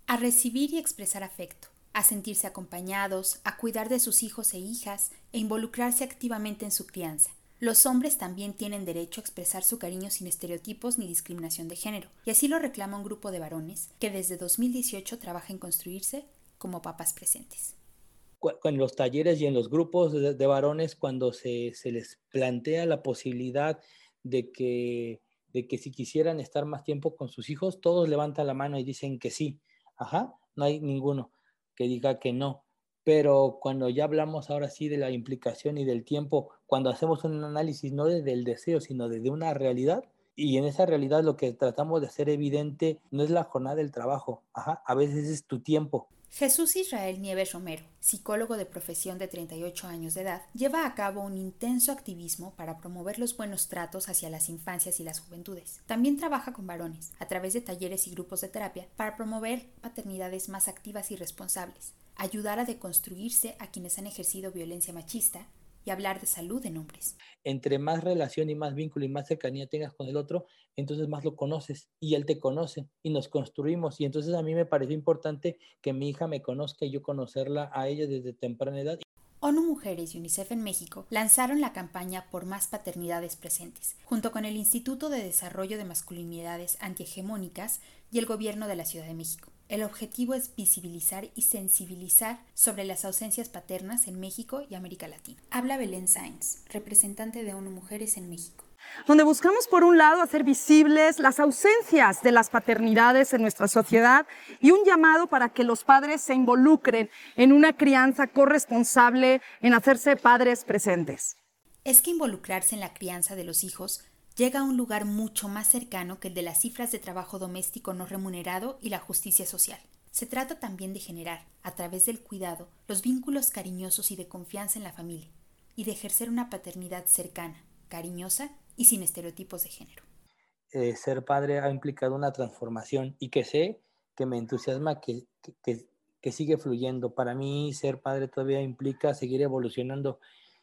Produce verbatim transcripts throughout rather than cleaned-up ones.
a recibir y expresar afecto, a sentirse acompañados, a cuidar de sus hijos e hijas e involucrarse activamente en su crianza. Los hombres también tienen derecho a expresar su cariño sin estereotipos ni discriminación de género, y así lo reclama un grupo de varones que desde dos mil dieciocho trabaja en construirse como papás presentes. En los talleres y en los grupos de, de varones, cuando se, se les plantea la posibilidad de que, de que si quisieran estar más tiempo con sus hijos, todos levantan la mano y dicen que sí. Ajá, no hay ninguno que diga que no. Pero cuando ya hablamos ahora sí de la implicación y del tiempo, cuando hacemos un análisis no desde el deseo, sino desde una realidad, y en esa realidad lo que tratamos de hacer evidente no es la jornada del trabajo, ajá, a veces es tu tiempo. Jesús Israel Nieves Romero, psicólogo de profesión de treinta y ocho años de edad, lleva a cabo un intenso activismo para promover los buenos tratos hacia las infancias y las juventudes. También trabaja con varones, a través de talleres y grupos de terapia, para promover paternidades más activas y responsables, ayudar a deconstruirse a quienes han ejercido violencia machista y hablar de salud en hombres. Entre más relación y más vínculo y más cercanía tengas con el otro, entonces más lo conoces y él te conoce y nos construimos. Y entonces a mí me pareció importante que mi hija me conozca y yo conocerla a ella desde temprana edad. ONU Mujeres y UNICEF en México lanzaron la campaña por más paternidades presentes, junto con el Instituto de Desarrollo de Masculinidades Antihegemónicas y el Gobierno de la Ciudad de México. El objetivo es visibilizar y sensibilizar sobre las ausencias paternas en México y América Latina. Habla Belén Sáenz, representante de ONU Mujeres en México. Donde buscamos, por un lado, hacer visibles las ausencias de las paternidades en nuestra sociedad y un llamado para que los padres se involucren en una crianza corresponsable, en hacerse padres presentes. Es que involucrarse en la crianza de los hijos llega a un lugar mucho más cercano que el de las cifras de trabajo doméstico no remunerado y la justicia social. Se trata también de generar, a través del cuidado, los vínculos cariñosos y de confianza en la familia, y de ejercer una paternidad cercana, cariñosa y sin estereotipos de género. Eh, ser padre ha implicado una transformación y que sé que me entusiasma que, que, que, que sigue fluyendo. Para mí ser padre todavía implica seguir evolucionando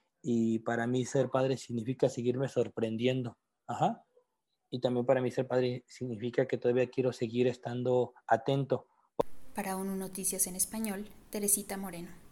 y para mí ser padre significa seguirme sorprendiendo. Ajá. Y también para mí ser padre significa que todavía quiero seguir estando atento. Para ONU Noticias en Español, Teresita Moreno.